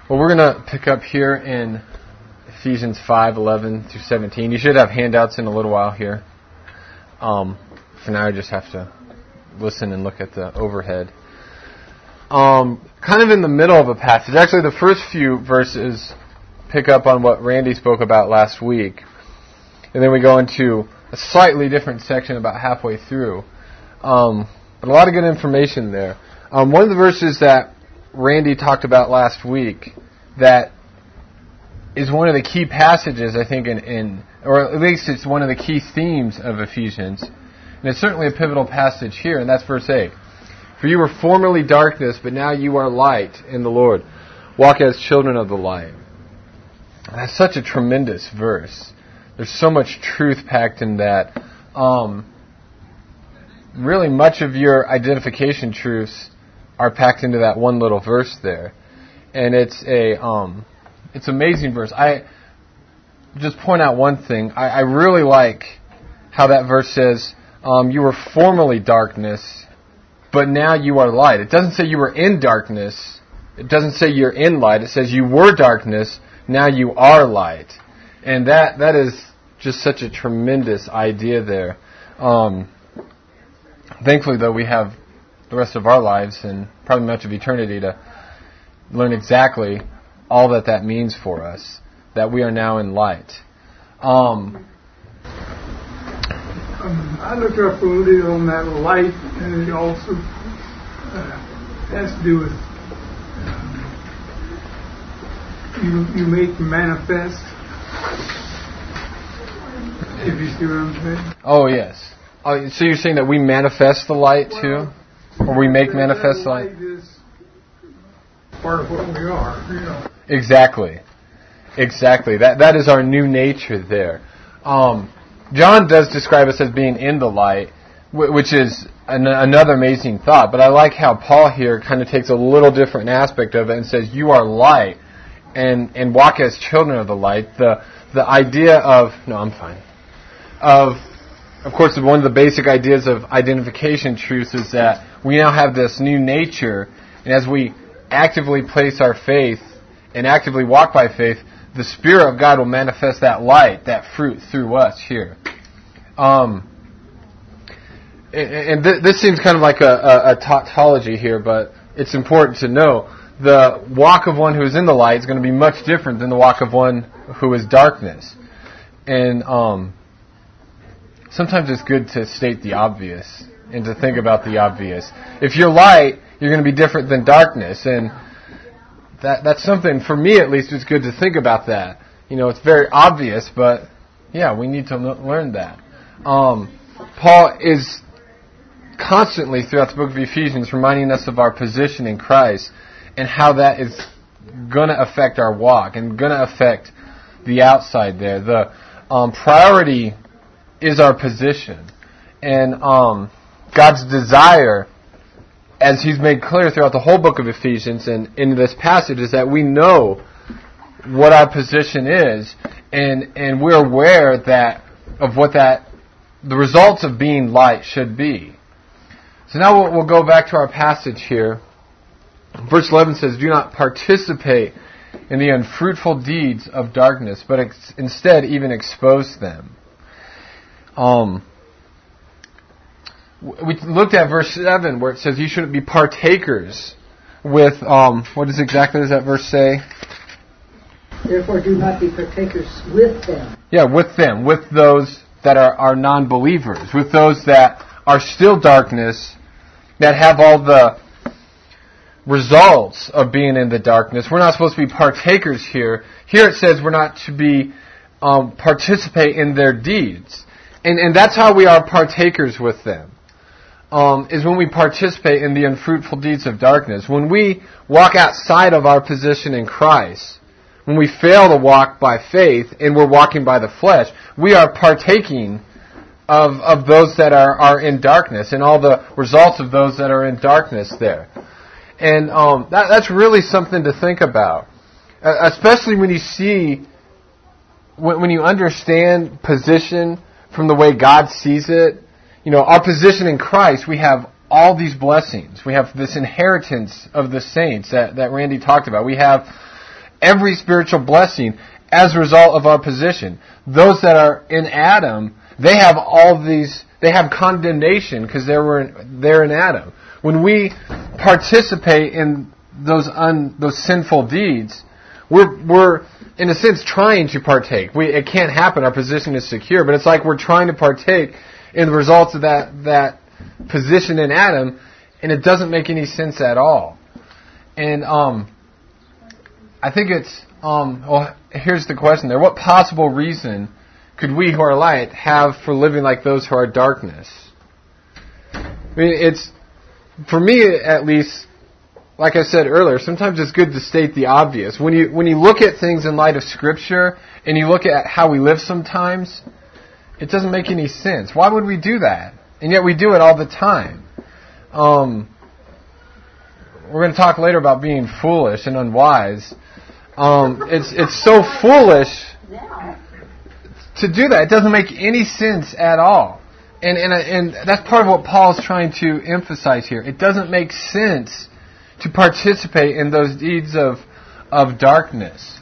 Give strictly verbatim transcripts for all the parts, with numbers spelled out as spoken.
Well, we're going to pick up here in Ephesians five, eleven through seventeen. You should have handouts in a little while here. Um, for now, you just have to listen and look at the overhead. Um, kind of in the middle of a passage. Actually, the first few verses pick up on what Randy spoke about last week. And then we go into a slightly different section about halfway through. Um, but a lot of good information there. Um, one of the verses that Randy talked about last week that is one of the key passages, I think, in, in or at least it's one of the key themes of Ephesians. And it's certainly a pivotal passage here, and that's verse eight. For you were formerly darkness, but now you are light in the Lord. Walk as children of the light. That's such a tremendous verse. There's so much truth packed in that. Um, really, much of your identification truths are packed into that one little verse there. And it's a um, it's an amazing verse. I just point out one thing. I, I really like how that verse says, um, you were formerly darkness, but now you are light. It doesn't say you were in darkness. It doesn't say you're in light. It says you were darkness, now you are light. And that that is just such a tremendous idea there. Um, thankfully, though, we have the rest of our lives and probably much of eternity to learn exactly all that that means for us, that we are now in light. Um, um, I looked up a little on that light, and it also uh, has to do with um, you, you make manifest, if you see what I'm saying. Oh, yes. Oh, so you're saying that we manifest the light, too? Or we make manifest the light? Is part of what we are, you know. Exactly. Exactly. That that is our new nature there. Um, John does describe us as being in the light, which is an, another amazing thought. But I like how Paul here kind of takes a little different aspect of it and says, you are light and, and walk as children of the light. The the idea of, no, I'm fine. Of, of course, one of the basic ideas of identification truths is that we now have this new nature, and as we actively place our faith and actively walk by faith, the Spirit of God will manifest that light, that fruit through us here. Um, and th- this seems kind of like a, a, a tautology here, but it's important to know the walk of one who is in the light is going to be much different than the walk of one who is darkness. And um, sometimes it's good to state the obvious and to think about the obvious. If you're light, you're going to be different than darkness, and that that's something, for me at least, it's good to think about that. You know, it's very obvious, but yeah, we need to l- learn that. Um, Paul is constantly, throughout the book of Ephesians, reminding us of our position in Christ and how that is going to affect our walk and going to affect the outside there. The um, priority is our position, and um, God's desire, as He's made clear throughout the whole book of Ephesians and in this passage, is that we know what our position is, and and we're aware that of what that the results of being light should be. So now we'll, we'll go back to our passage here. Verse eleven says, "Do not participate in the unfruitful deeds of darkness, but ex- instead even expose them." Um. We looked at verse seven where it says you shouldn't be partakers with, um, what is exactly does that verse say? Therefore do not be partakers with them. Yeah, with them, with those that are, are non-believers, with those that are still darkness, that have all the results of being in the darkness. We're not supposed to be partakers here. Here it says we're not to be, um, participate in their deeds. And, and that's how we are partakers with them. Um, is when we participate in the unfruitful deeds of darkness. When we walk outside of our position in Christ, when we fail to walk by faith and we're walking by the flesh, we are partaking of of those that are, are in darkness and all the results of those that are in darkness there. And um, that, that's really something to think about, uh, especially when you see, when, when you understand position from the way God sees it. You know, our position in Christ, we have all these blessings. We have this inheritance of the saints that, that Randy talked about. We have every spiritual blessing as a result of our position. Those that are in Adam, they have all these, they have condemnation because they were they're in Adam. When we participate in those un, those sinful deeds, we're we're in a sense trying to partake. We it can't happen. Our position is secure, but it's like we're trying to partake in the results of that that position in Adam, and it doesn't make any sense at all. And um, I think it's um. Well, here's the question there: what possible reason could we who are light have for living like those who are darkness? I mean, it's for me at least. Like I said earlier, sometimes it's good to state the obvious. When you when you look at things in light of Scripture and you look at how we live sometimes, it doesn't make any sense. Why would we do that? And yet we do it all the time. Um, we're going to talk later about being foolish and unwise. Um, it's it's so foolish to do that. It doesn't make any sense at all. And and and that's part of what Paul's trying to emphasize here. It doesn't make sense to participate in those deeds of of darkness.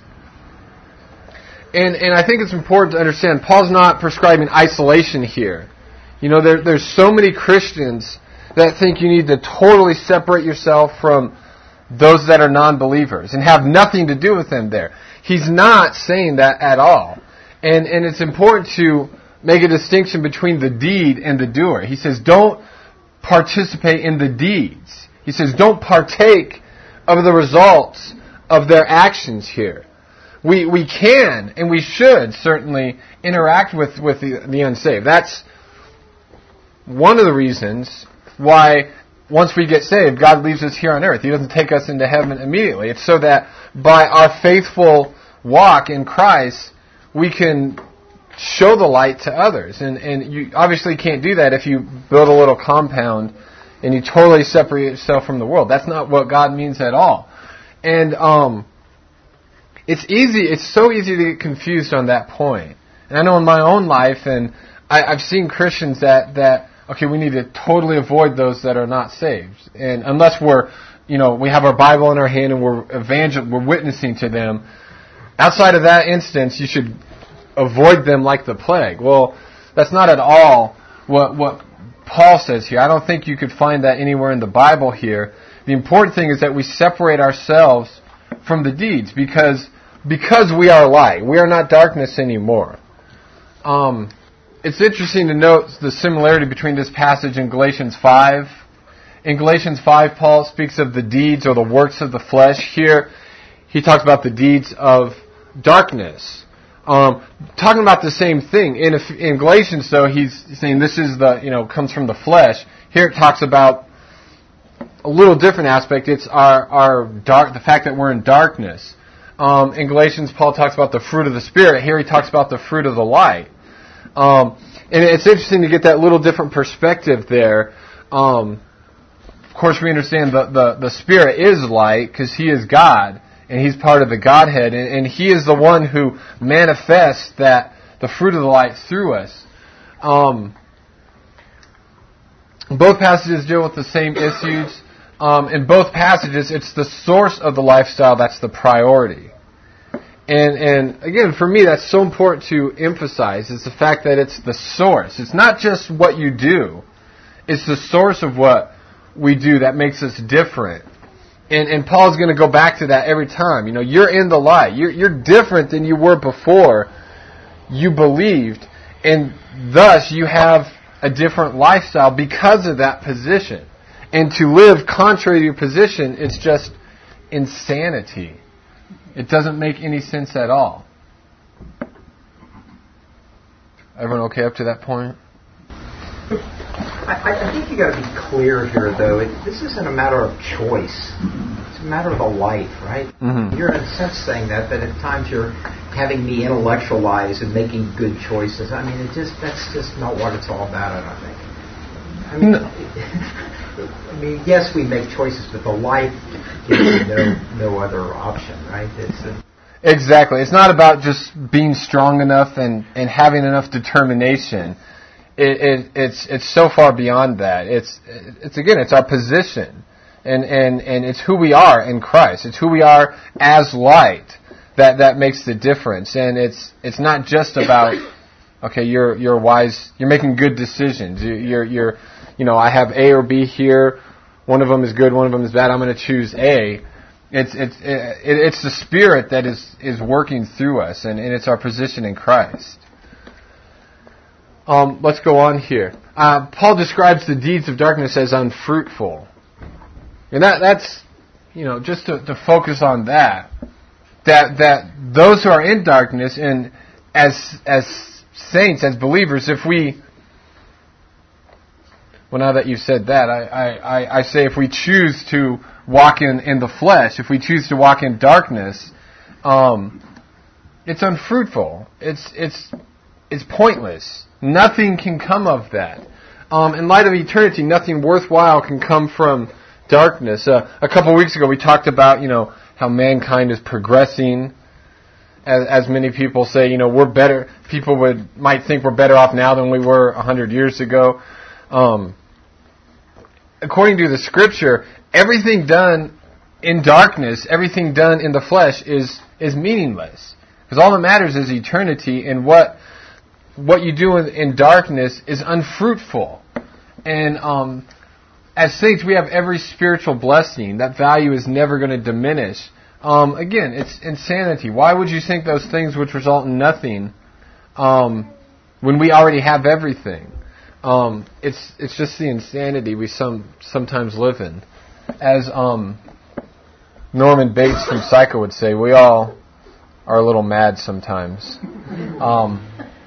And and I think it's important to understand Paul's not prescribing isolation here. You know, there there's so many Christians that think you need to totally separate yourself from those that are non-believers and have nothing to do with them there. He's not saying that at all. And and it's important to make a distinction between the deed and the doer. He says don't participate in the deeds. He says, don't partake of the results of their actions here. We we can and we should certainly interact with, with the, the unsaved. That's one of the reasons why once we get saved, God leaves us here on earth. He doesn't take us into heaven immediately. It's so that by our faithful walk in Christ, we can show the light to others. And, and you obviously can't do that if you build a little compound and you totally separate yourself from the world. That's not what God means at all. And um, it's easy. It's so easy to get confused on that point. And I know in my own life, and I, I've seen Christians that, that, okay, we need to totally avoid those that are not saved. And unless we're, you know, we have our Bible in our hand and we're evangel- we're witnessing to them, outside of that instance, you should avoid them like the plague. Well, that's not at all what what Paul says here. I don't think you could find that anywhere in the Bible here. The important thing is that we separate ourselves from the deeds because because we are light. We are not darkness anymore. Um, it's interesting to note the similarity between this passage and Galatians five. In Galatians five, Paul speaks of the deeds or the works of the flesh. Here, he talks about the deeds of darkness. Um, talking about the same thing. In, in Galatians, though, he's saying this is the, you know, comes from the flesh. Here it talks about a little different aspect. It's our, our dark, the fact that we're in darkness. Um, in Galatians, Paul talks about the fruit of the Spirit. Here he talks about the fruit of the light. Um, and it's interesting to get that little different perspective there. Um, of course, we understand the, the, the Spirit is light because He is God. And He's part of the Godhead, and, and He is the one who manifests that the fruit of the light through us. Um, both passages deal with the same issues. Um, in both passages, it's the source of the lifestyle that's the priority. And and again, for me, that's so important to emphasize. Is the fact that it's the source. It's not just what you do. It's the source of what we do that makes us different. And, and Paul's going to go back to that every time. You know, you're in the light. You're, you're different than you were before you believed. And thus you have a different lifestyle because of that position. And to live contrary to your position, it's just insanity. It doesn't make any sense at all. Everyone okay up to that point? I, I think you got to be clear here, though. It, this isn't a matter of choice. It's a matter of a life, right? Mm-hmm. You're in a sense saying that, that at times you're having me intellectualize and making good choices. I mean, it just that's just not what it's all about, I don't think. I mean, no. I mean, yes, we make choices, but the life gives you no, no other option, right? It's a, exactly. It's not about just being strong enough and, and having enough determination. It, it, it's it's so far beyond that. It's it's again, it's our position, and, and, and it's who we are in Christ. It's who we are as light. that, that makes the difference. And it's it's not just about, okay, you're you're wise, you're making good decisions. You, you're you're you know, I have A or B here. One of them is good, one of them is bad. I'm going to choose A. It's it's it, it's the Spirit that is, is working through us, and, and it's our position in Christ. Um, let's go on here. Uh, Paul describes the deeds of darkness as unfruitful, and that that's you know just to, to focus on that. That that those who are in darkness, and as as saints, as believers, if we well now that you've said that, I I, I say if we choose to walk in, in the flesh, if we choose to walk in darkness, um, it's unfruitful. It's it's it's pointless. Nothing can come of that. Um, in light of eternity, nothing worthwhile can come from darkness. Uh, a couple of weeks ago, we talked about you know how mankind is progressing. As, as many people say, you know, we're better. People would might think we're better off now than we were a hundred years ago. Um, according to the Scripture, everything done in darkness, everything done in the flesh is is meaningless. Because all that matters is eternity, and what what you do in, in darkness is unfruitful. And um, as saints, we have every spiritual blessing. That value is never going to diminish. Um, again, it's insanity. Why would you think those things which result in nothing um, when we already have everything? Um, it's it's just the insanity we some sometimes live in. As um, Norman Bates from Psycho would say, we all are a little mad sometimes. Um,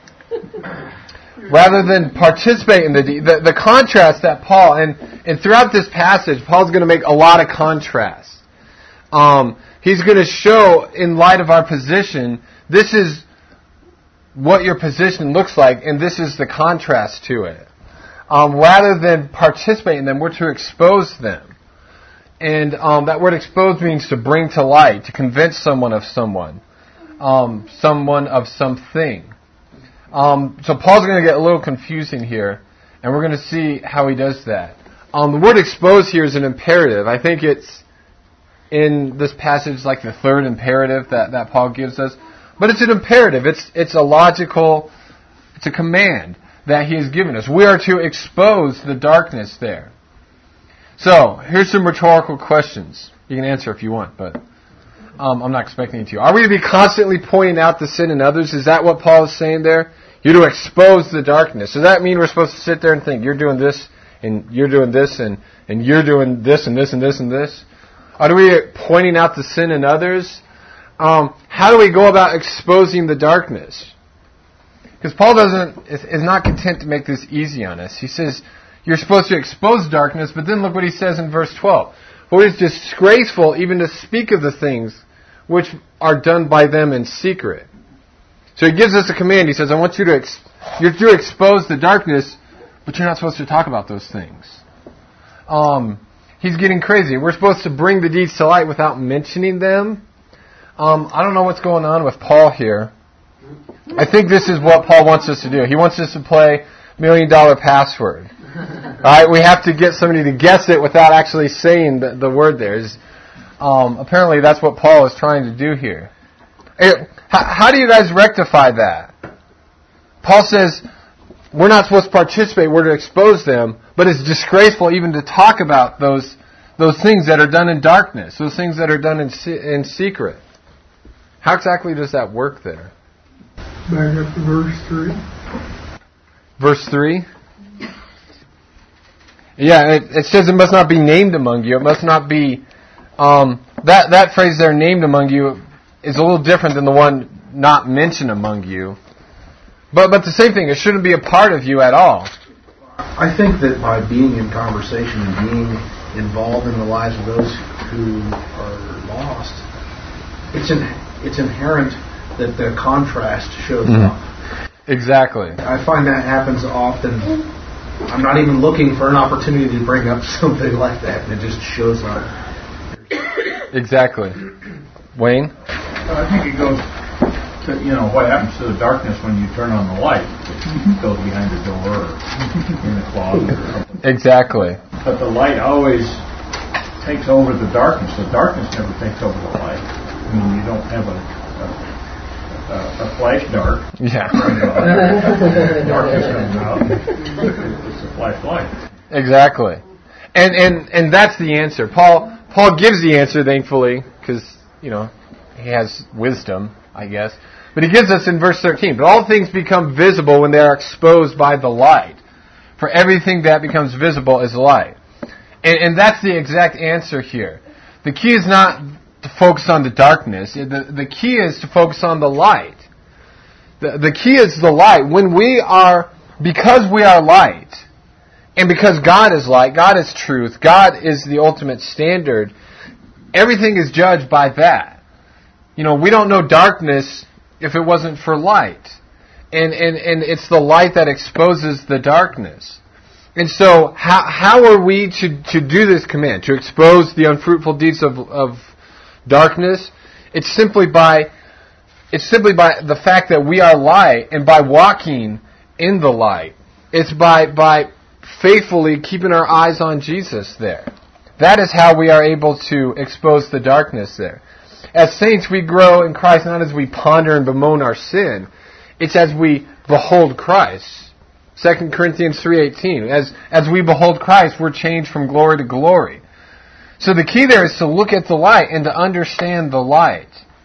rather than participate in the, the the contrast that Paul, and, and throughout this passage, Paul's going to make a lot of contrasts. Um, he's going to show, in light of our position, this is what your position looks like, and this is the contrast to it. Um, rather than participate in them, we're to expose them. And um, that word expose means to bring to light, to convince someone of someone, um, someone of something. Um, so Paul's going to get a little confusing here, and we're going to see how he does that. Um, the word expose here is an imperative. I think it's in this passage like the third imperative that, that Paul gives us. But it's an imperative. It's it's a logical, it's a command that he has given us. We are to expose the darkness there. So, here's some rhetorical questions. You can answer if you want, but um, I'm not expecting you to. Are we to be constantly pointing out the sin in others? Is that what Paul is saying there? You're to expose the darkness. Does that mean we're supposed to sit there and think, you're doing this, and you're doing this, and, and you're doing this, and this, and this, and this? Are we pointing out the sin in others? Um, how do we go about exposing the darkness? Because Paul doesn't is, is not content to make this easy on us. He says you're supposed to expose darkness, but then look what he says in verse twelve. For it is disgraceful even to speak of the things which are done by them in secret. So he gives us a command. He says, I want you to ex- you're to expose the darkness, but you're not supposed to talk about those things. Um, he's getting crazy. We're supposed to bring the deeds to light without mentioning them. Um, I don't know what's going on with Paul here. I think this is what Paul wants us to do. He wants us to play Million Dollar Password. All right, we have to get somebody to guess it without actually saying the, the word there. Is, um, apparently that's what Paul is trying to do here. It, how, how do you guys rectify that? Paul says we're not supposed to participate, we're to expose them, but it's disgraceful even to talk about those those things that are done in darkness, those things that are done in in secret. How exactly does that work there? Back up to verse three. Verse three? Yeah, it, it says it must not be named among you. It must not be... Um, that, that phrase there, named among you, is a little different than the one not mentioned among you. But but the same thing, it shouldn't be a part of you at all. I think that by being in conversation and being involved in the lives of those who are lost, it's in, it's inherent that the contrast shows mm-hmm. up. Exactly. I find that happens often. I'm not even looking for an opportunity to bring up something like that, and it just shows up. Exactly. Wayne? I think it goes to, you know, what happens to the darkness when you turn on the light. It goes behind the door or in the closet or something. Exactly. But the light always takes over the darkness. The darkness never takes over the light. I mean, you don't have a, a a, a flash dart. Yeah. Darkness comes out. It's a flashlight. Exactly. And and and that's the answer. Paul Paul gives the answer, thankfully, because, you know, he has wisdom, I guess. But he gives us in verse thirteen, but all things become visible when they are exposed by the light. For everything that becomes visible is light. And, and that's the exact answer here. The key is not to focus on the darkness. The, the key is to focus on the light. The, the key is the light. When we are, because we are light, and because God is light, God is truth, God is the ultimate standard, everything is judged by that. You know, we don't know darkness if it wasn't for light. And, and, and it's the light that exposes the darkness. And so, how how are we to, to do this command? To expose the unfruitful deeds of, of darkness? It's simply by it's simply by the fact that we are light, and by walking in the light. It's by by faithfully keeping our eyes on Jesus there. That is how we are able to expose the darkness there. As saints, we grow in Christ not as we ponder and bemoan our sin. It's as we behold Christ. Second Corinthians three eighteen. As as we behold Christ, we're changed from glory to glory. So the key there is to look at the light and to understand the light.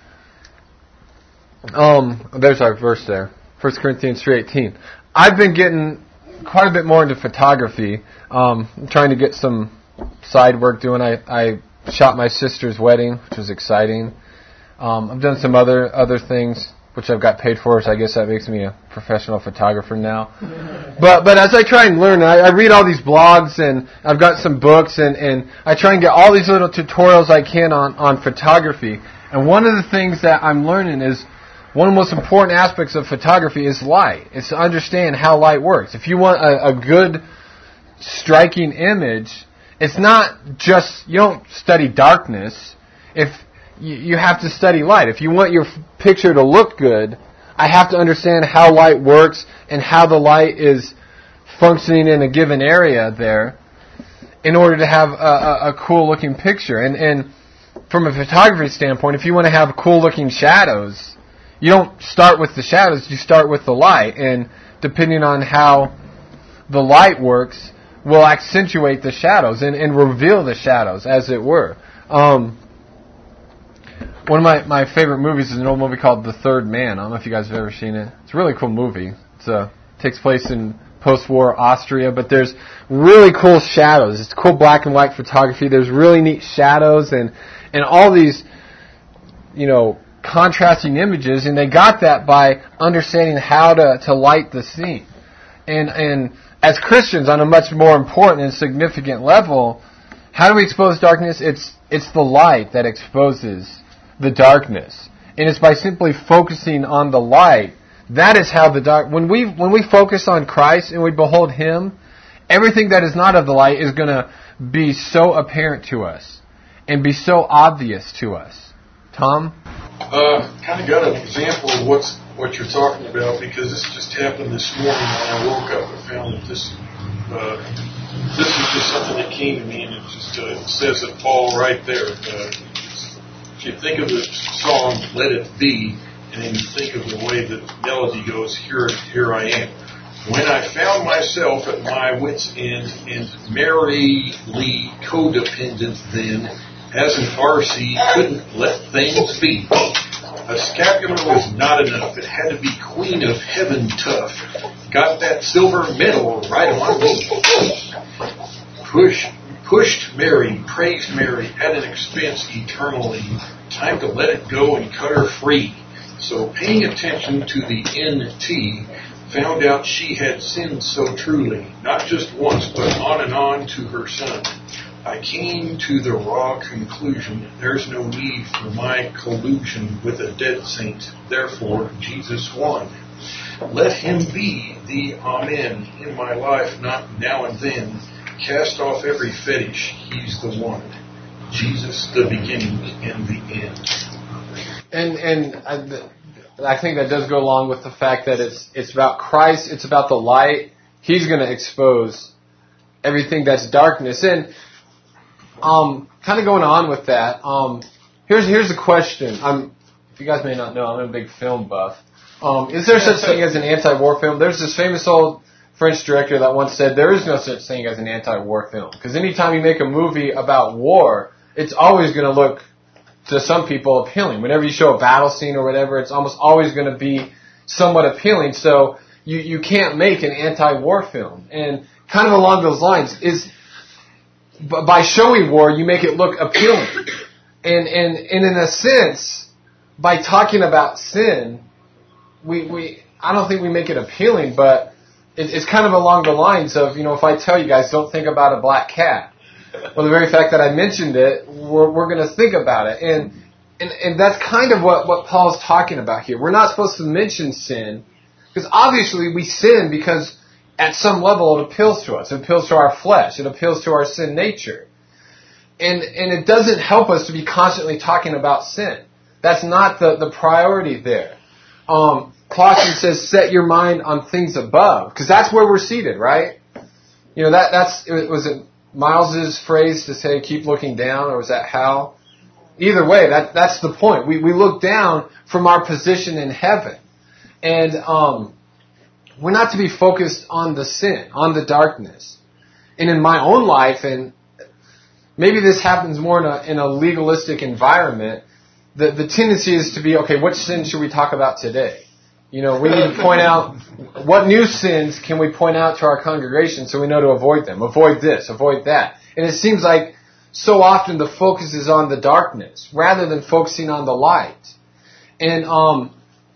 Um, there's our verse there. First Corinthians three eighteen. I've been getting quite a bit more into photography. Um, I'm trying to get some side work doing. I, I shot my sister's wedding, which was exciting. Um, I've done some other other things, which I've got paid for, so I guess that makes me a professional photographer now. But but as I try and learn, I, I read all these blogs, and I've got some books, and, and I try and get all these little tutorials I can on, on photography. And one of the things that I'm learning is, one of the most important aspects of photography is light. It's to understand how light works. If you want a, a good, striking image, it's not just, you don't study darkness. If you have to study light. If you want your picture to look good, I have to understand how light works and how the light is functioning in a given area there in order to have a, a, a cool looking picture. And, and from a photography standpoint, if you want to have cool looking shadows, you don't start with the shadows, you start with the light. And depending on how the light works, will accentuate the shadows and, and reveal the shadows, as it were. Um, One of my, my favorite movies is an old movie called The Third Man. I don't know if you guys have ever seen it. It's a really cool movie. It's a, it takes place in post-war Austria, but there's really cool shadows. It's cool black and white photography. There's really neat shadows and, and all these, you know, contrasting images, and they got that by understanding how to, to light the scene. And, and as Christians, on a much more important and significant level, how do we expose darkness? It's, it's the light that exposes the darkness. And it's by simply focusing on the light. That is how the dark, when we when we focus on Christ and we behold Him, everything that is not of the light is going to be so apparent to us and be so obvious to us. Tom? Uh, kind of got an example of what's what you're talking about, because this just happened this morning when I woke up and found that this uh, this is just something that came to me, and it just uh, says it all right there. Uh, If you think of the song "Let It Be," and then you think of the way the melody goes, "Here, here I am." When I found myself at my wit's end and merrily codependent, then as an R C couldn't let things be. A scapular was not enough; it had to be Queen of Heaven tough. Got that silver medal right on me. Push. Pushed Mary, praised Mary at an expense eternally. Time to let it go and cut her free. So paying attention to the N T, found out she had sinned so truly, not just once, but on and on to her son. I came to the raw conclusion, there's no need for my collusion with a dead saint. Therefore, Jesus won. Let Him be the Amen in my life, not now and then. Cast off every fetish. He's the one. Jesus, the beginning and the end. And and I, I think that does go along with the fact that it's it's about Christ. It's about the light. He's going to expose everything that's darkness. And um, kind of going on with that. Um, here's here's a question. I'm you guys may not know, I'm a big film buff. Um, is there such thing as an anti-war film? There's this famous old French director that once said there is no such thing as an anti-war film. Because anytime you make a movie about war, it's always going to look, to some people, appealing. Whenever you show a battle scene or whatever, it's almost always going to be somewhat appealing. So you, you can't make an anti-war film. And kind of along those lines is, by showing war, you make it look appealing. And, and, and in a sense, by talking about sin, we, we, I don't think we make it appealing, but it, it's kind of along the lines of, you know, if I tell you guys, don't think about a black cat. Well, the very fact that I mentioned it, we're, we're going to think about it. And, and, and that's kind of what, what Paul's talking about here. We're not supposed to mention sin, because obviously we sin because at some level it appeals to us. It appeals to our flesh. It appeals to our sin nature. And, and it doesn't help us to be constantly talking about sin. That's not the, the priority there. Um, Colossians says, set your mind on things above, because that's where we're seated, right? You know, that, that's, was it Miles's phrase to say, keep looking down, or was that Hal? Either way, that, that's the point. We, we look down from our position in heaven. And, um, we're not to be focused on the sin, on the darkness. And in my own life, and maybe this happens more in a, in a legalistic environment, the, the tendency is to be, okay, which sin should we talk about today? You know, we need to point out what new sins can we point out to our congregation so we know to avoid them. Avoid this, avoid that. And it seems like so often the focus is on the darkness rather than focusing on the light. And um,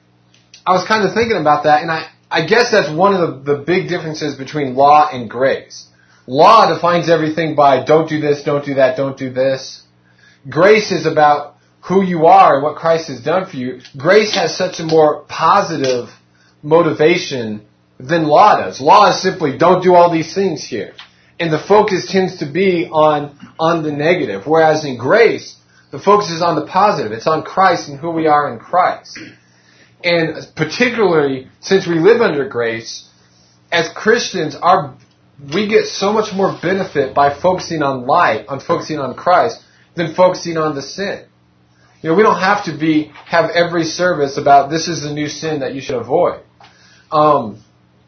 I was kind of thinking about that, and I, I guess that's one of the, the big differences between law and grace. Law defines everything by don't do this, don't do that, don't do this. Grace is about who you are and what Christ has done for you. Grace has such a more positive motivation than law does. Law is simply don't do all these things here. And the focus tends to be on, on the negative. Whereas in grace, the focus is on the positive. It's on Christ and who we are in Christ. And particularly since we live under grace, as Christians, our we get so much more benefit by focusing on light, on focusing on Christ, than focusing on the sin. You know, we don't have to be have every service about this is the new sin that you should avoid. Um,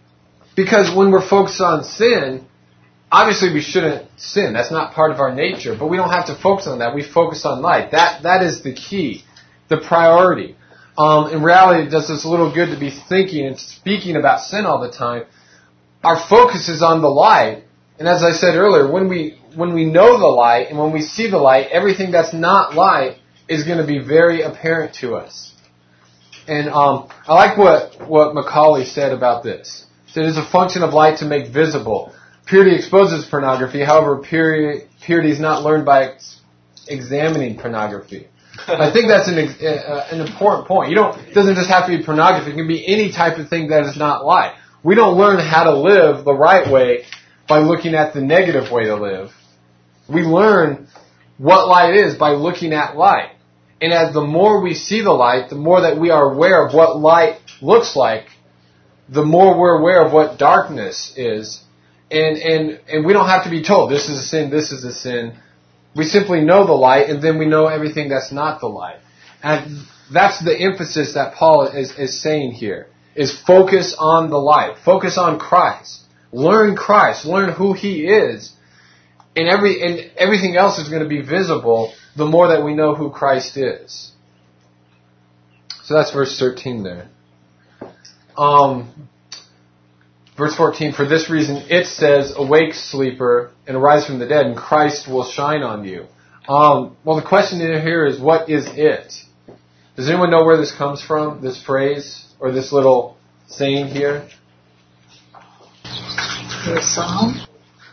because when we're focused on sin, obviously we shouldn't sin. That's not part of our nature. But we don't have to focus on that. We focus on light. That that is the key, the priority. Um, in reality, it does us a little good to be thinking and speaking about sin all the time. Our focus is on the light. And as I said earlier, when we when we know the light and when we see the light, everything that's not light is going to be very apparent to us. And um, I like what, what Macaulay said about this. He said, it is a function of light to make visible. Purity exposes pornography. However, purity, purity is not learned by ex- examining pornography. I think that's an uh, an important point. You don't. It doesn't just have to be pornography. It can be any type of thing that is not light. We don't learn how to live the right way by looking at the negative way to live. We learn what light is by looking at light. And as the more we see the light, the more that we are aware of what light looks like, the more we're aware of what darkness is. And and and we don't have to be told this is a sin, this is a sin. We simply know the light, and then we know everything that's not the light. And that's the emphasis that Paul is, is saying here, is focus on the light. Focus on Christ. Learn Christ. Learn who He is. And every and everything else is going to be visible the more that we know who Christ is. So that's verse thirteen there. Um, verse fourteen, for this reason it says, awake, sleeper, and arise from the dead, and Christ will shine on you. Um, well, the question here is, what is it? Does anyone know where this comes from, this phrase, or this little saying here? The psalm?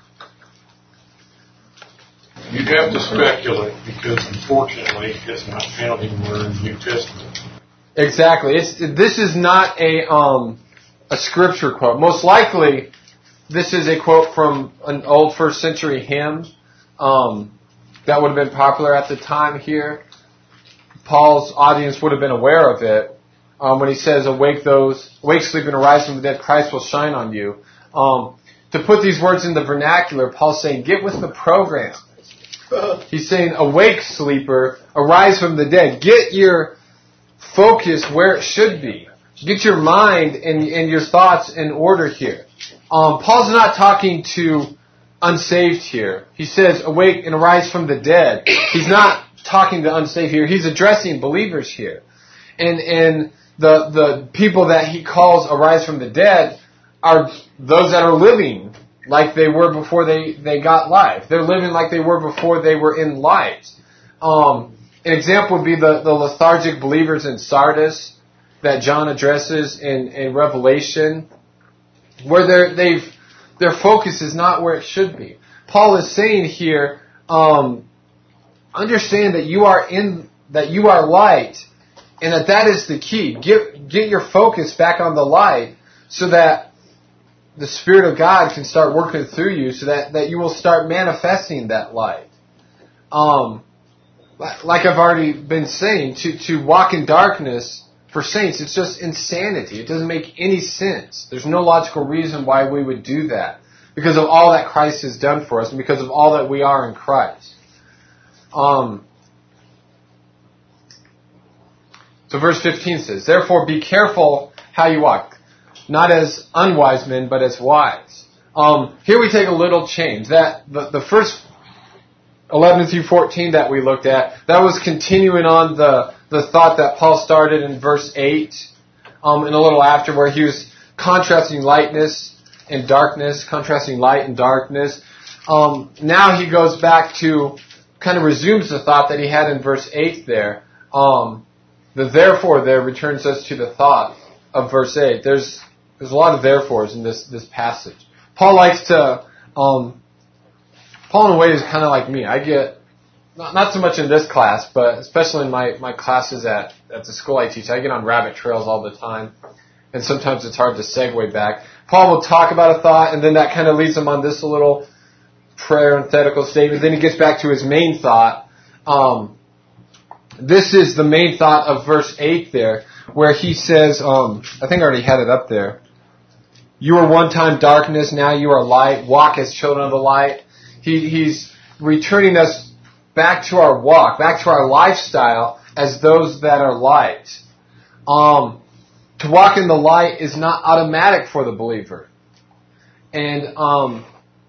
You'd have to speculate because, unfortunately, it's not found anywhere in the New Testament. Exactly. It's this is not a um, a scripture quote. Most likely, this is a quote from an old first century hymn um, that would have been popular at the time here. Paul's audience would have been aware of it um, when he says, "Awake those, awake, sleep, and arise from the dead. Christ will shine on you." Um, to put these words in the vernacular, Paul's saying, "Get with the program." He's saying, awake, sleeper, arise from the dead. Get your focus where it should be. Get your mind and, and your thoughts in order here. Um, Paul's not talking to unsaved here. He says, awake and arise from the dead. He's not talking to unsaved here. He's addressing believers here. And, and the, the people that he calls arise from the dead are those that are living like they were before they, they got life. They're living like they were before they were in light. Um, an example would be the, the lethargic believers in Sardis that John addresses in, in Revelation, where they're, they've, their focus is not where it should be. Paul is saying here, um, understand that you are in, that you are light, and that that is the key. Get, get your focus back on the light so that the Spirit of God can start working through you so that, that you will start manifesting that light. Um, like I've already been saying, to, to walk in darkness for saints, it's just insanity. It doesn't make any sense. There's no logical reason why we would do that. Because of all that Christ has done for us and because of all that we are in Christ. Um, so verse fifteen says, therefore be careful how you walk, not as unwise men, but as wise. Um, here we take a little change. That the, the first eleven through fourteen that we looked at, that was continuing on the, the thought that Paul started in verse eight, um, and a little after, where he was contrasting lightness and darkness, contrasting light and darkness. Um, now he goes back to, kind of resumes the thought that he had in verse eight there. Um, the therefore there returns us to the thought of verse eight. There's there's a lot of therefores in this, this passage. Paul likes to, um, Paul in a way is kind of like me. I get, not, not so much in this class, but especially in my, my classes at, at the school I teach, I get on rabbit trails all the time. And sometimes it's hard to segue back. Paul will talk about a thought, and then that kind of leads him on this little parenthetical statement. Then he gets back to his main thought. Um, this is the main thought of verse eight there, where he says, um, I think I already had it up there. You were one time darkness, now you are light. Walk as children of the light. He, he's returning us back to our walk, back to our lifestyle as those that are light. Um, to walk in the light is not automatic for the believer. And um,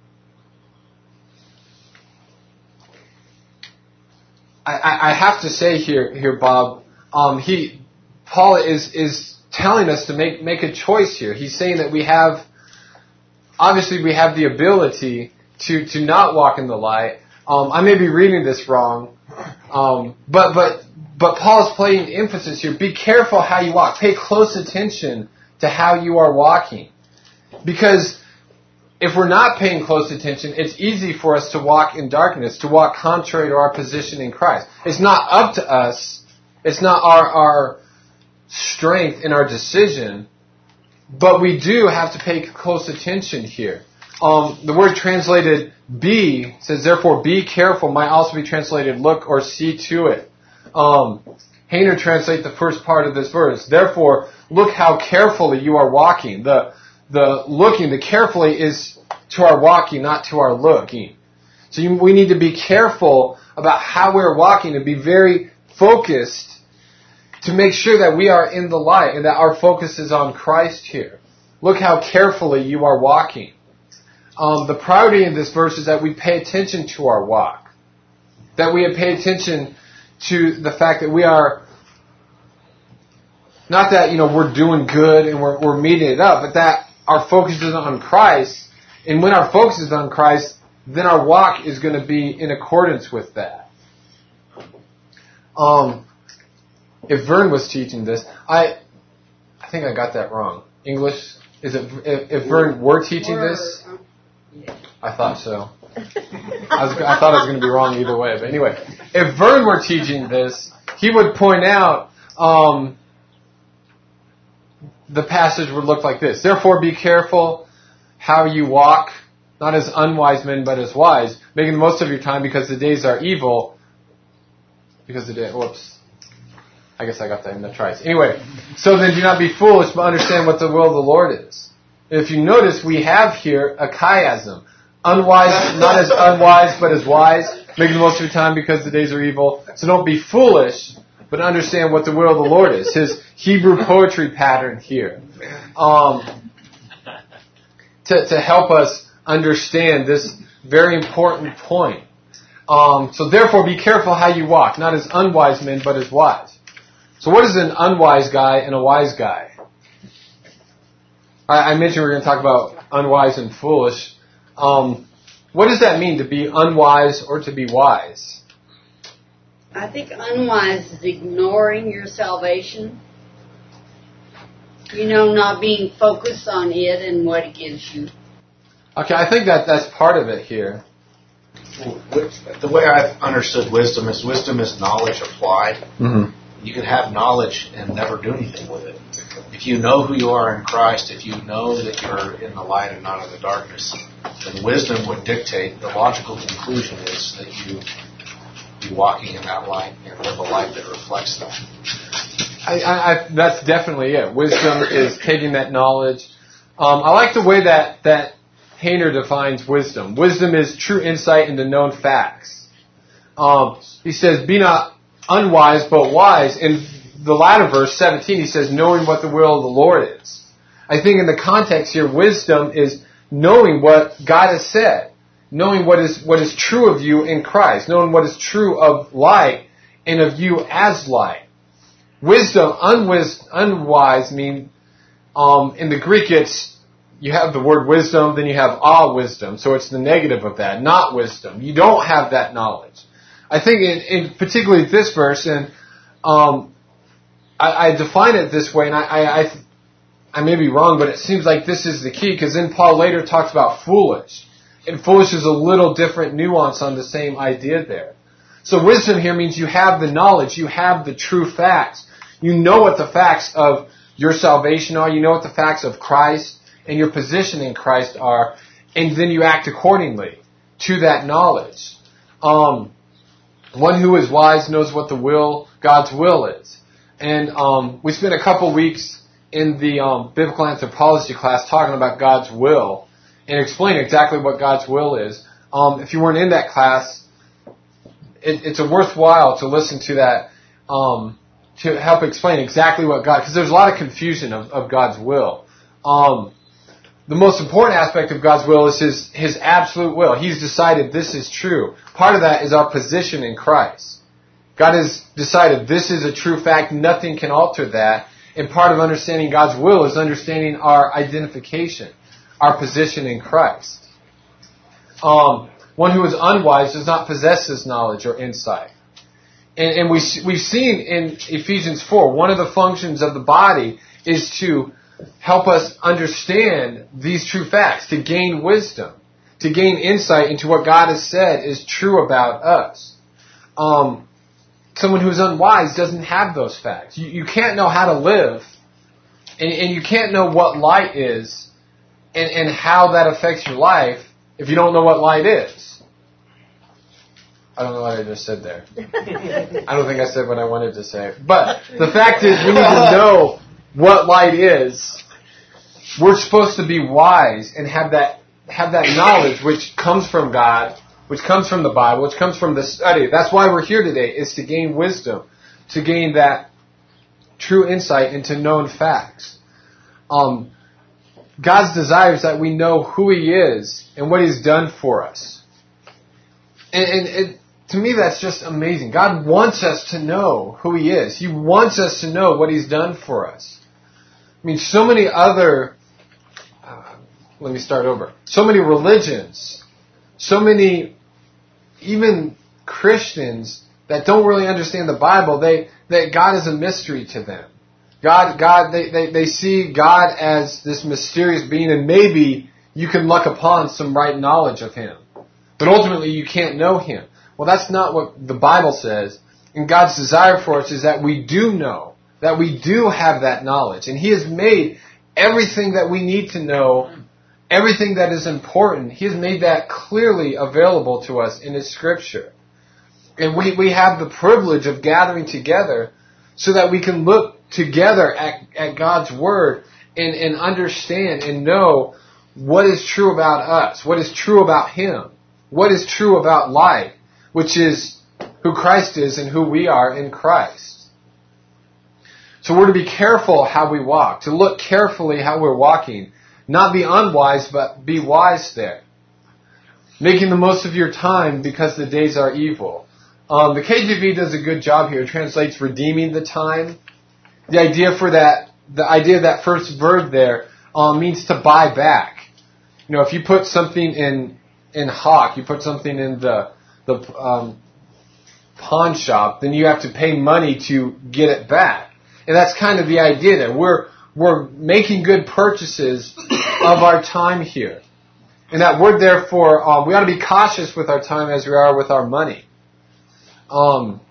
I, I have to say here, here, Bob, um, he, Paul is is telling us to make make a choice here. He's saying that we have, obviously, we have the ability to to not walk in the light. Um, I may be reading this wrong, um, but but but Paul's playing emphasis here. Be careful how you walk. Pay close attention to how you are walking, because if we're not paying close attention, it's easy for us to walk in darkness, to walk contrary to our position in Christ. It's not up to us. It's not our, our strength in our decision, but we do have to pay close attention here. Um, the word translated be says, therefore be careful, might also be translated look or see to it. Um, Hayner translates the first part of this verse. Therefore, look how carefully you are walking. The The looking, the carefully is to our walking, not to our looking. So you, we need to be careful about how we're walking and be very focused to make sure that we are in the light and that our focus is on Christ here. Look how carefully you are walking. Um, the priority in this verse is that we pay attention to our walk. That we pay attention to the fact that we are, not that, you know, we're doing good and we're, we're meeting it up, but that our focus is on Christ, and when our focus is on Christ, then our walk is going to be in accordance with that. Um, if Vern was teaching this, I, I think I got that wrong. English, is it? If, if Vern were teaching this, I thought so. I, was, I thought I was going to be wrong either way, but anyway, if Vern were teaching this, he would point out. Um, The passage would look like this. Therefore, be careful how you walk, not as unwise men, but as wise, making the most of your time because the days are evil. Because the day, whoops. I guess I got that in the tries. Anyway, so then do not be foolish, but understand what the will of the Lord is. And if you notice, we have here a chiasm. Unwise, not as unwise, but as wise, making the most of your time because the days are evil. So don't be foolish, but understand what the will of the Lord is. His Hebrew poetry pattern here. Um, to, to help us understand this very important point. Um, so therefore be careful how you walk, not as unwise men, but as wise. So what is an unwise guy and a wise guy? I, I mentioned we we're going to talk about unwise and foolish. Um, what does that mean, to be unwise or to be wise? I think unwise is ignoring your salvation. You know, not being focused on it and what it gives you. Okay, I think that that's part of it here. The way I've understood wisdom is wisdom is knowledge applied. Mm-hmm. You can have knowledge and never do anything with it. If you know who you are in Christ, if you know that you're in the light and not in the darkness, then wisdom would dictate, the logical conclusion is that you be walking in that light and live a life that reflects that. I, I, I, that's definitely it. Wisdom is taking that knowledge. Um, I like the way that, that Hayner defines wisdom. Wisdom is true insight into known facts. Um, he says, be not unwise, but wise. In the latter verse, seventeen, he says, knowing what the will of the Lord is. I think in the context here, wisdom is knowing what God has said. Knowing what is what is true of you in Christ. Knowing what is true of light and of you as light. Wisdom, unwis, unwise mean, um, in the Greek it's, you have the word wisdom, then you have ah wisdom. So it's the negative of that, not wisdom. You don't have that knowledge. I think in, in particularly this verse, and um, I, I define it this way, and I, I, I, I may be wrong, but it seems like this is the key, because then Paul later talks about foolish. And foolish is a little different nuance on the same idea there. So wisdom here means you have the knowledge, you have the true facts. You know what the facts of your salvation are, you know what the facts of Christ and your position in Christ are, and then you act accordingly to that knowledge. Um, one who is wise knows what the will, God's will is. And um, we spent a couple weeks in the um, biblical anthropology class talking about God's will and explaining exactly what God's will is. Um, if you weren't in that class, it, it's a worthwhile to listen to that um, to help explain exactly what God, because there's a lot of confusion of, of God's will. Um, the most important aspect of God's will is His, His absolute will. He's decided this is true. Part of that is our position in Christ. God has decided this is a true fact. Nothing can alter that. And part of understanding God's will is understanding our identification, our position in Christ. Um, one who is unwise does not possess this knowledge or insight. And, and we, we've seen in Ephesians four, one of the functions of the body is to help us understand these true facts, to gain wisdom, to gain insight into what God has said is true about us. Um, someone who's unwise doesn't have those facts. You, you can't know how to live, and, and you can't know what light is and, and how that affects your life if you don't know what light is. I don't know what I just said there. I don't think I said what I wanted to say. But the fact is, we need to know what light is. We're supposed to be wise and have that have that knowledge which comes from God, which comes from the Bible, which comes from the study. That's why we're here today, is to gain wisdom, to gain that true insight into known facts. Um, God's desire is that we know who He is and what He's done for us. And, and it, to me, that's just amazing. God wants us to know who He is. He wants us to know what He's done for us. I mean, so many other, uh, let me start over. So many religions, so many, even Christians that don't really understand the Bible, they, that God is a mystery to them. God, God, they, they, they see God as this mysterious being, and maybe you can luck upon some right knowledge of Him. But ultimately you can't know Him. Well, that's not what the Bible says. And God's desire for us is that we do know, that we do have that knowledge. And He has made everything that we need to know, everything that is important, He has made that clearly available to us in His Scripture. And we, we have the privilege of gathering together so that we can look together at, at God's Word and, and understand and know what is true about us, what is true about Him, what is true about life, which is who Christ is and who we are in Christ. So we're to be careful how we walk, to look carefully how we're walking. Not be unwise, but be wise there. Making the most of your time because the days are evil. Um, the K J V does a good job here. It translates redeeming the time. The idea for that, the idea of that first verb there um, means to buy back. You know, if you put something in in hock, you put something in the the um, pawn shop, then you have to pay money to get it back. And that's kind of the idea there. We're we're making good purchases of our time here. And that word, therefore, um, we ought to be cautious with our time as we are with our money. Um,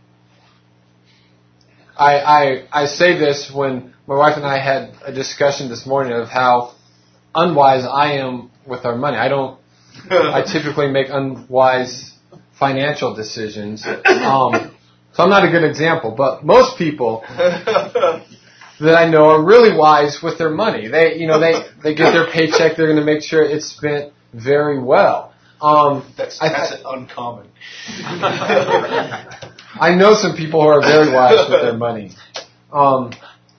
I, I I say this when my wife and I had a discussion this morning of how unwise I am with our money. I don't. I typically make unwise financial decisions. Um, so I'm not a good example, but most people that I know are really wise with their money. They, you know, they, they get their paycheck. They're going to make sure it's spent very well. Um, that's I, that's uncommon. I know some people who are very wise with their money. Um,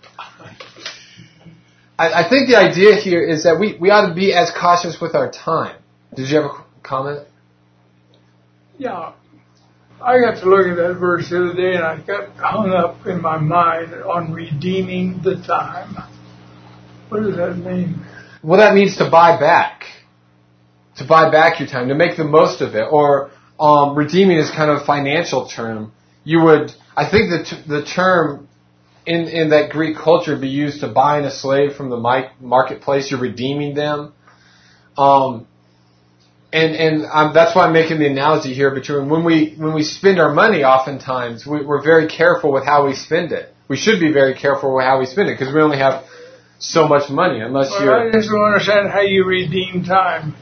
I, I think the idea here is that we, we ought to be as cautious with our time. Did you have a comment? Yeah. I got to look at that verse the other day and I got hung up in my mind on redeeming the time. What does that mean? Well, that means to buy back. To buy back your time, to make the most of it. Or um, redeeming is kind of a financial term. You would, I think the t- the term in, in that Greek culture would be used to buying a slave from the mi- marketplace. You're redeeming them. Um, and and um, that's why I'm making the analogy here between when we when we spend our money, oftentimes we, we're very careful with how we spend it. We should be very careful with how we spend it because we only have so much money. Unless well, you're. I just don't understand how you redeem time.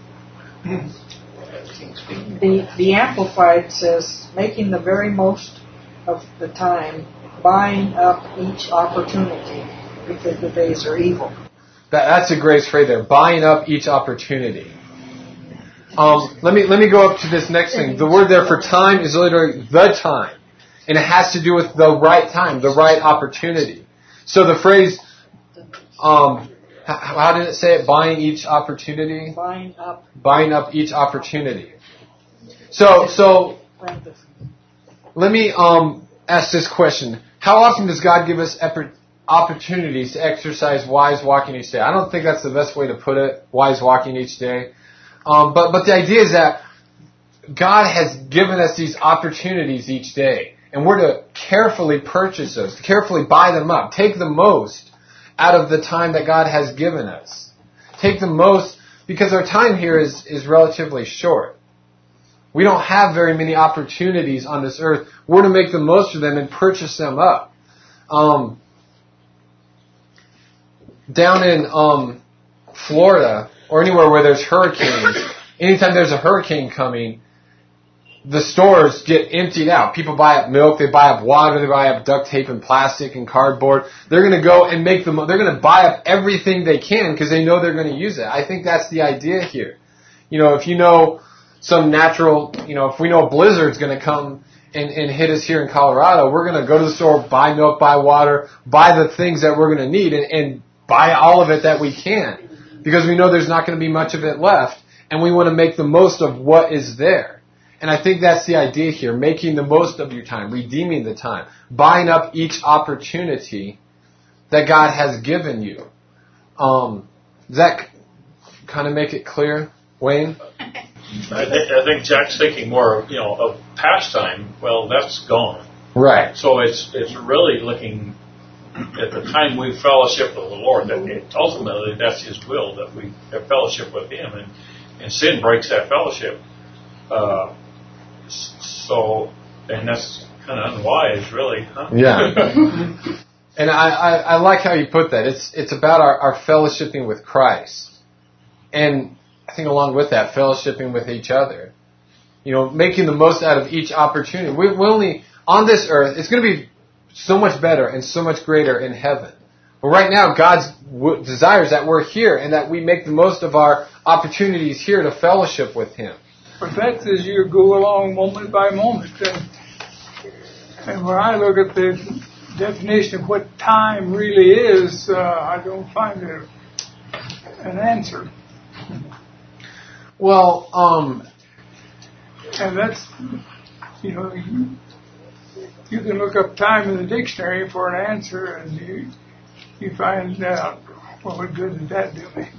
The, the Amplified says, making the very most of the time, buying up each opportunity, because the days are evil. That, that's a great phrase there, buying up each opportunity. Um, let me let me go up to this next thing. The word there for time is literally the time. And it has to do with the right time, the right opportunity. So the phrase, um, how, how did it say it? Buying each opportunity? Buying up. Buying up each opportunity. So, so let me um, ask this question. How often does God give us opportunities to exercise wise walking each day? I don't think that's the best way to put it, wise walking each day. Um, but, but the idea is that God has given us these opportunities each day. And we're to carefully purchase those, to carefully buy them up. Take the most out of the time that God has given us. Take the most, because our time here is, is relatively short. We don't have very many opportunities on this earth. We're to make the most of them and purchase them up. Um, down in um, Florida, or anywhere where there's hurricanes, anytime there's a hurricane coming, the stores get emptied out. People buy up milk, they buy up water, they buy up duct tape and plastic and cardboard. They're going to go and make them, they're going to buy up everything they can because they know they're going to use it. I think that's the idea here. You know, if you know some natural, you know, if we know a blizzard's going to come and, and hit us here in Colorado, we're going to go to the store, buy milk, buy water, buy the things that we're going to need and, and buy all of it that we can because we know there's not going to be much of it left and we want to make the most of what is there. And I think that's the idea here, making the most of your time, redeeming the time, buying up each opportunity that God has given you. Um, does that kind of make it clear, Wayne? I, th- I think Jack's thinking more, you know, of pastime. Well, that's gone. Right. So it's it's really looking at the time we fellowship with the Lord. That it, ultimately, that's His will that we have fellowship with Him, and and sin breaks that fellowship. Uh, So, and that's kind of unwise, really, huh? Yeah. And I, I, I like how you put that. It's it's about our, our fellowshipping with Christ. And I think along with that, fellowshipping with each other. You know, making the most out of each opportunity. We, we only, on this earth, it's going to be so much better and so much greater in heaven. But right now, God's w- desires that we're here and that we make the most of our opportunities here to fellowship with Him. But that's as you go along moment by moment. And, and when I look at the definition of what time really is, uh, I don't find a, an answer. Well, um, and that's, you know, you, you can look up time in the dictionary for an answer, and you you find out, well, what good did that do me?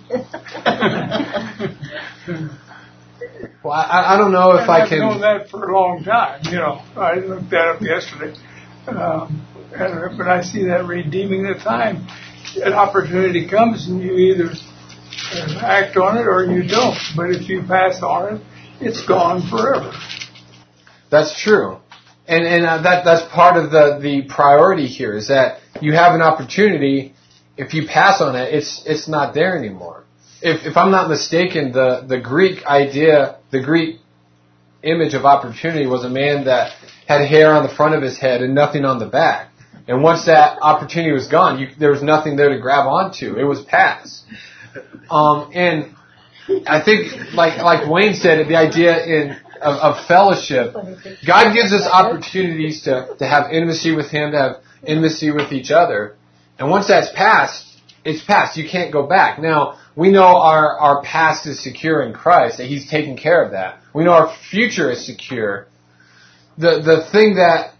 well, I, I don't know if and I I've can. I've known that for a long time. You know, I looked that up yesterday, um, and but I see that redeeming the time. An opportunity comes, and you either act on it or you don't. But if you pass on it, it's gone forever. That's true. And and uh, that that's part of the, the priority here is that you have an opportunity. If you pass on it, it's it's not there anymore. If if I'm not mistaken, the, the Greek idea, the Greek image of opportunity was a man that had hair on the front of his head and nothing on the back. And once that opportunity was gone, you, there was nothing there to grab onto. It was past. Um, and I think, like like Wayne said, the idea in of, of fellowship, God gives us opportunities to, to have intimacy with Him, to have intimacy with each other. And once that's passed, it's past. You can't go back. Now, we know our, our past is secure in Christ, that He's taken care of that. We know our future is secure. The the thing that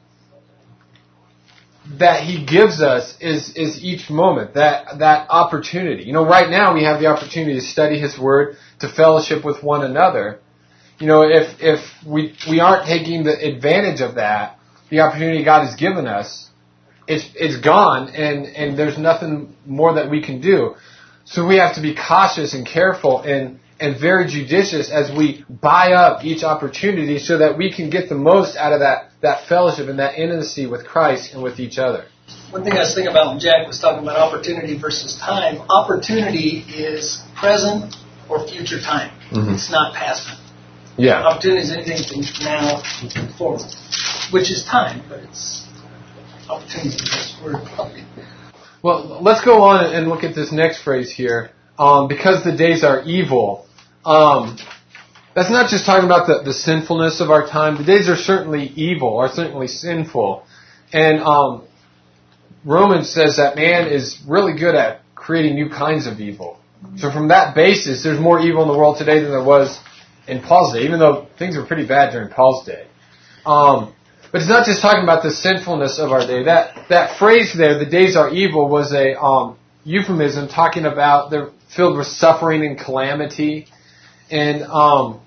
that He gives us is is each moment, that that opportunity. You know, right now we have the opportunity to study His Word, to fellowship with one another. You know, if if we we aren't taking the advantage of that, the opportunity God has given us, it's it's gone, and, and there's nothing more that we can do. So we have to be cautious and careful and, and very judicious as we buy up each opportunity so that we can get the most out of that, that fellowship and that intimacy with Christ and with each other. One thing I was thinking about when Jack was talking about opportunity versus time, opportunity is present or future time. Mm-hmm. It's not past time. Yeah. Opportunity is anything from now forward, which is time, but it's opportunity. We're Well, let's go on and look at this next phrase here. Um, because the days are evil. Um, that's not just talking about the, the sinfulness of our time. The days are certainly evil, are certainly sinful. And um, Romans says that man is really good at creating new kinds of evil. So from that basis, there's more evil in the world today than there was in Paul's day, even though things were pretty bad during Paul's day. Um, but it's not just talking about the sinfulness of our day. That that phrase there, the days are evil, was a um, euphemism talking about they're filled with suffering and calamity. And um,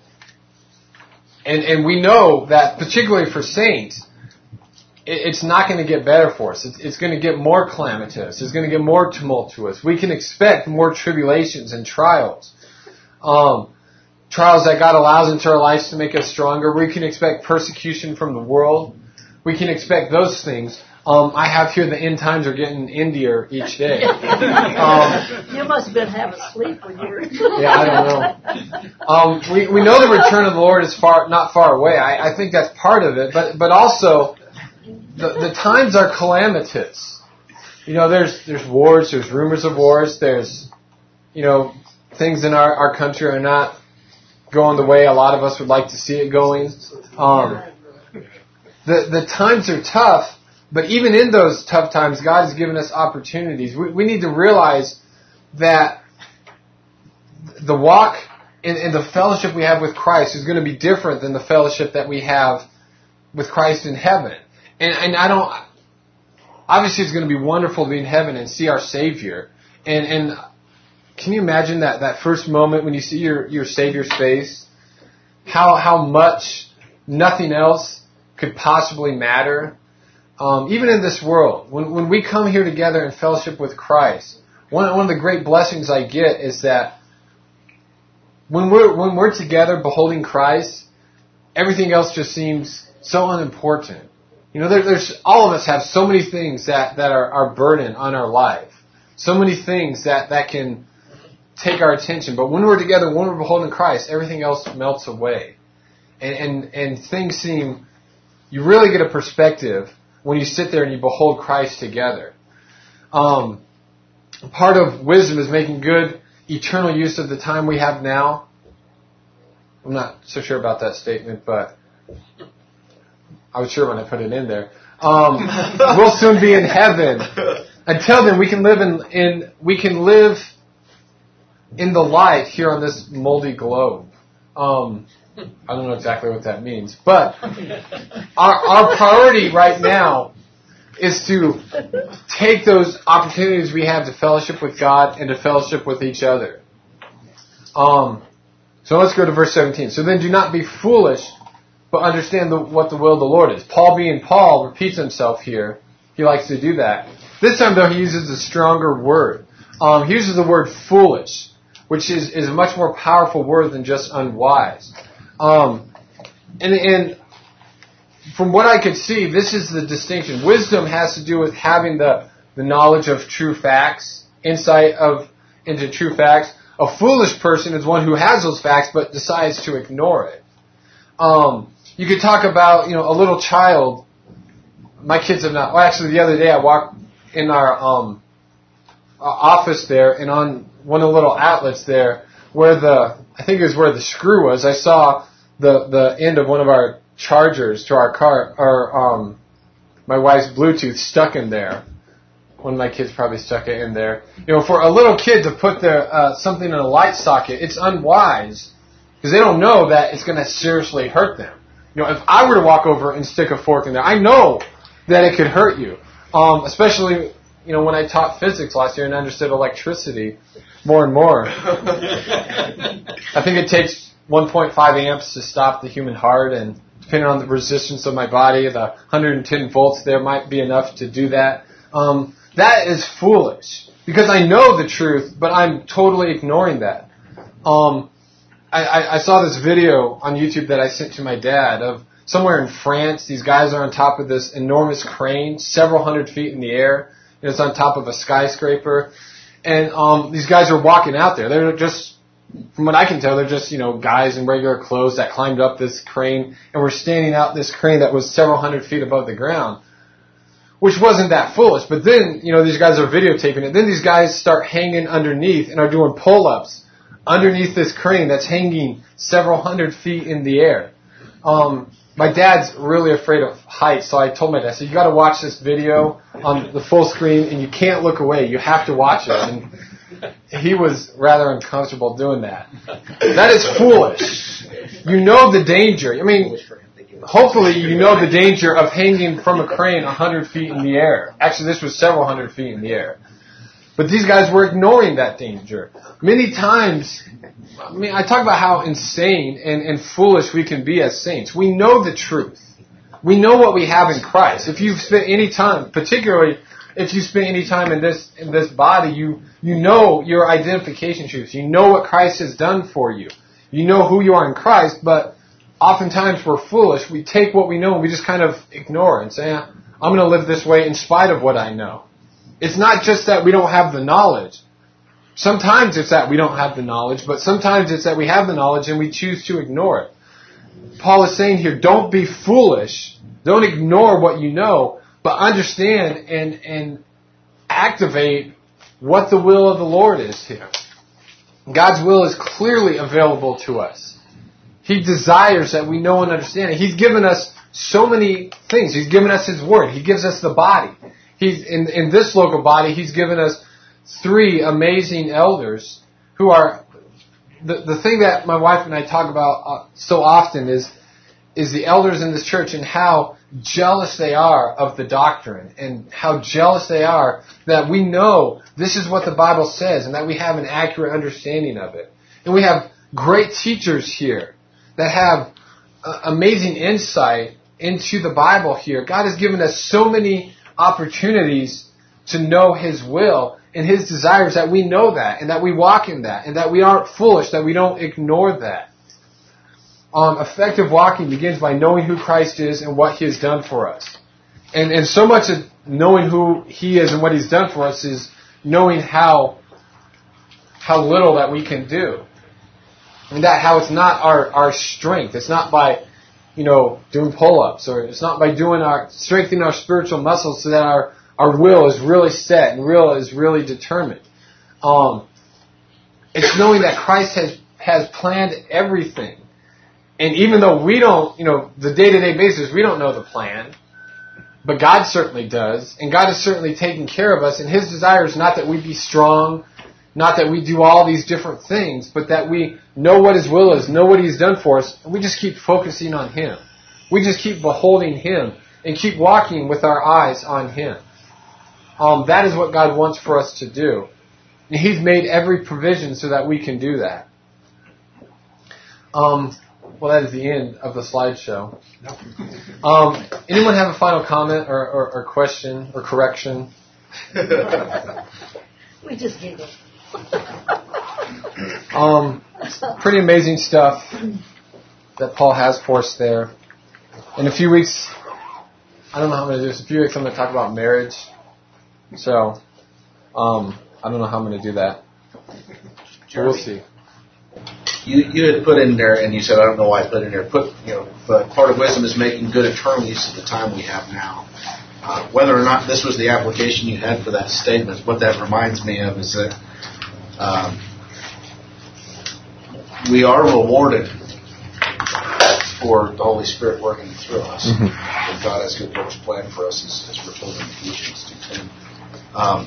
and and we know that particularly for saints, it, it's not going to get better for us. It's, it's going to get more calamitous. It's going to get more tumultuous. We can expect more tribulations and trials. Um, trials that God allows into our lives to make us stronger. We can expect persecution from the world. We can expect those things. Um, I have here the end times are getting indier each day. Um, you must have been having sleep when you were... yeah, I don't know. Um, we, we know the return of the Lord is far not far away. I, I think that's part of it. But but also, the, the times are calamitous. You know, there's there's wars, there's rumors of wars, there's, you know, things in our, our country are not going the way a lot of us would like to see it going. Um, the the times are tough, but even in those tough times, God has given us opportunities. We, we need to realize that the walk in, in the fellowship we have with Christ is going to be different than the fellowship that we have with Christ in heaven. And, and I don't. Obviously, it's going to be wonderful to be in heaven and see our Savior. And and can you imagine that, that first moment when you see your, your Savior's face? How how much nothing else could possibly matter? Um, even in this world, when when we come here together in fellowship with Christ, one one of the great blessings I get is that when we're when we're together beholding Christ, everything else just seems so unimportant. You know, there, there's all of us have so many things that, that are, are burden on our life, so many things that, that can take our attention. But when we're together, when we're beholding Christ, everything else melts away, and and, and things seem. You really get a perspective when you sit there and you behold Christ together. Um, part of wisdom is making good eternal use of the time we have now. I'm not so sure about that statement, but I was sure when I put it in there. Um, we'll soon be in heaven. Until then, we can live in, in we can live in the light here on this moldy globe. Um, I don't know exactly what that means, but our our priority right now is to take those opportunities we have to fellowship with God and to fellowship with each other. Um, so let's go to verse seventeen. So then do not be foolish, but understand the, what the will of the Lord is. Paul being Paul repeats himself here. He likes to do that. This time, though, he uses a stronger word. Um, he uses the word foolish, which is, is a much more powerful word than just unwise. Um, and, and from what I could see, this is the distinction. Wisdom has to do with having the, the knowledge of true facts, insight of into true facts. A foolish person is one who has those facts but decides to ignore it. Um, you could talk about, you know, a little child. My kids have not. Well, actually, the other day I walked in our um, office there, and on one of the little outlets there, where the I think it was where the screw was, I saw the the end of one of our chargers to our car, or um, my wife's Bluetooth stuck in there. One of my kids probably stuck it in there. You know, for a little kid to put their uh, something in a light socket, it's unwise because they don't know that it's going to seriously hurt them. You know, if I were to walk over and stick a fork in there, I know that it could hurt you. Um, especially, you know, when I taught physics last year and understood electricity more and more. I think it takes one point five amps to stop the human heart, and depending on the resistance of my body, the one hundred ten volts there might be enough to do that. Um, that is foolish because I know the truth, but I'm totally ignoring that. Um, I, I, I saw this video on YouTube that I sent to my dad of somewhere in France. These guys are on top of this enormous crane, several hundred feet in the air. And it's on top of a skyscraper. And um, these guys are walking out there. They're just, from what I can tell, they're just, you know, guys in regular clothes that climbed up this crane and were standing out this crane that was several hundred feet above the ground, which wasn't that foolish. But then, you know, these guys are videotaping it. Then these guys start hanging underneath and are doing pull-ups underneath this crane that's hanging several hundred feet in the air. Um, my dad's really afraid of heights, so I told my dad, I said, you got to watch this video on the full screen, and you can't look away. You have to watch it. And he was rather uncomfortable doing that. That is foolish. You know the danger. I mean, hopefully you know the danger of hanging from a crane one hundred feet in the air. Actually, this was several hundred feet in the air. But these guys were ignoring that danger. Many times, I mean, I talk about how insane and, and foolish we can be as saints. We know the truth. We know what we have in Christ. If you've spent any time, particularly if you spent any time in this in this body, you you know your identification truths. You know what Christ has done for you. You know who you are in Christ, but oftentimes we're foolish. We take what we know and we just kind of ignore it and say, I'm going to live this way in spite of what I know. It's not just that we don't have the knowledge. Sometimes it's that we don't have the knowledge, but sometimes it's that we have the knowledge and we choose to ignore it. Paul is saying here, don't be foolish. Don't ignore what you know, but understand and, and activate what the will of the Lord is here. God's will is clearly available to us. He desires that we know and understand it. He's given us so many things. He's given us His Word. He gives us the body. He's in, in this local body, He's given us three amazing elders who are, the, the thing that my wife and I talk about uh, so often is, is the elders in this church and how jealous they are of the doctrine and how jealous they are that we know this is what the Bible says and that we have an accurate understanding of it. And we have great teachers here that have uh, amazing insight into the Bible here. God has given us so many opportunities to know His will and His desires, that we know that and that we walk in that and that we aren't foolish, that we don't ignore that. Um, effective walking begins by knowing who Christ is and what He has done for us. And, and so much of knowing who He is and what He's done for us is knowing how, how little that we can do. And that how it's not our, our strength. It's not by, you know, doing pull-ups, or it's not by doing our, strengthening our spiritual muscles so that our, our will is really set and will is really determined. Um, it's knowing that Christ has, has planned everything. And even though we don't, you know, the day-to-day basis, we don't know the plan. but God certainly does, and God is certainly taking care of us, and His desire is not that we be strong, not that we do all these different things, but that we know what His will is, know what He's done for us, and we just keep focusing on Him. We just keep beholding Him and keep walking with our eyes on Him. Um, that is what God wants for us to do. And He's made every provision so that we can do that. Um, well, that is the end of the slideshow. Um, anyone have a final comment or, or, or question or correction? We just giggled. um, pretty amazing stuff that Paul has for us there. In a few weeks, I don't know how I'm going to do this. In a few weeks, I'm going to talk about marriage. So, um, I don't know how I'm going to do that. But we'll see. You you had put in there, and you said, I don't know why I put in there, put, you know, but part of wisdom is making good eternal use of the time we have now. Uh, whether or not this was the application you had for that statement, what that reminds me of is that um, we are rewarded for the Holy Spirit working through us. Mm-hmm. And God has good works planned for us, as, as we're told in Ephesians two ten. Um,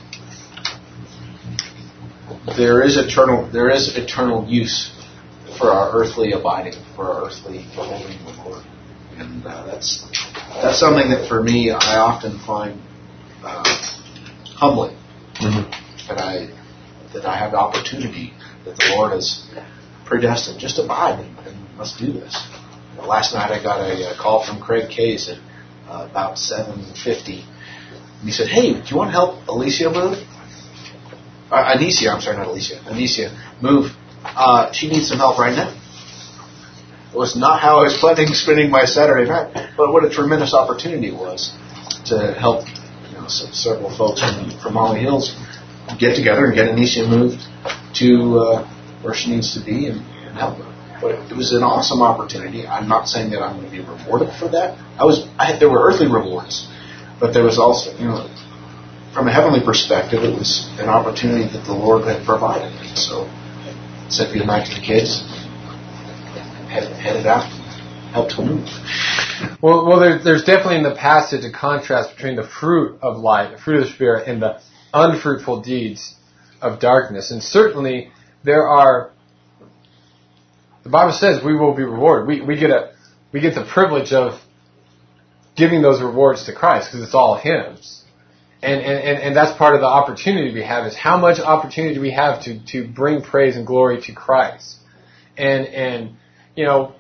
there is eternal there is eternal use for our earthly abiding, for our earthly beholding the Lord. And uh, that's that's something that for me I often find uh, humbling. Mm-hmm. That I that I have the opportunity that the Lord has predestined. Just abide and, and let's do this. You know, last night I got a, a call from Craig Case at uh, about seven fifty. And he said, "Hey, do you want to help Alicia move? Uh, Anicia, I'm sorry, not Alicia. Anicia, move. Uh, she needs some help right now." It was not how I was planning spending my Saturday night, but what a tremendous opportunity it was to help, you know, some, several folks from, from Molly Hills get together and get Anicia moved to uh, where she needs to be and, and help her. But it was an awesome opportunity. I'm not saying that I'm going to be rewarded for that. I was. I had, there were earthly rewards, but there was also, you know, from a heavenly perspective, it was an opportunity that the Lord had provided. And so I said goodnight to the kids, headed, headed out, helped to move. Well, well, there, there's definitely in the passage a contrast between the fruit of light, the fruit of the Spirit, and the unfruitful deeds of darkness. And certainly there are, the Bible says we will be rewarded. We, we get a, we get the privilege of giving those rewards to Christ because it's all His. And, and, and that's part of the opportunity we have is how much opportunity we have to, to bring praise and glory to Christ. And, and, you know,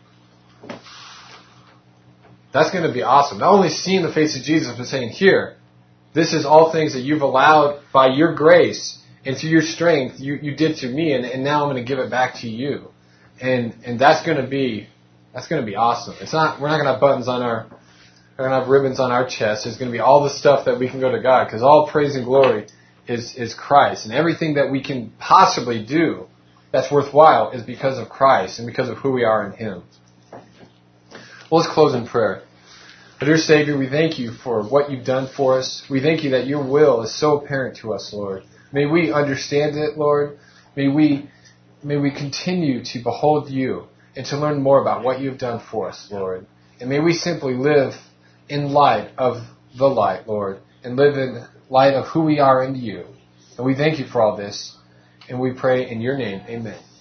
that's going to be awesome. Not only seeing the face of Jesus, but saying, here, this is all things that you've allowed by your grace and through your strength you, you did to me, and, and now I'm going to give it back to you. And, and that's going to be, that's going to be awesome. It's not, we're not going to have buttons on our, we're going to have ribbons on our chest. There's going to be all the stuff that we can go to God, because all praise and glory is, is Christ. And everything that we can possibly do that's worthwhile is because of Christ and because of who we are in Him. Well, let's close in prayer. Dear Savior, we thank you for what you've done for us. We thank you that your will is so apparent to us, Lord. May we understand it, Lord. May we, may we continue to behold you and to learn more about what you've done for us, Lord. And may we simply live in light of the light, Lord, and live in light of who we are in you. And we thank you for all this, and we pray in your name. Amen.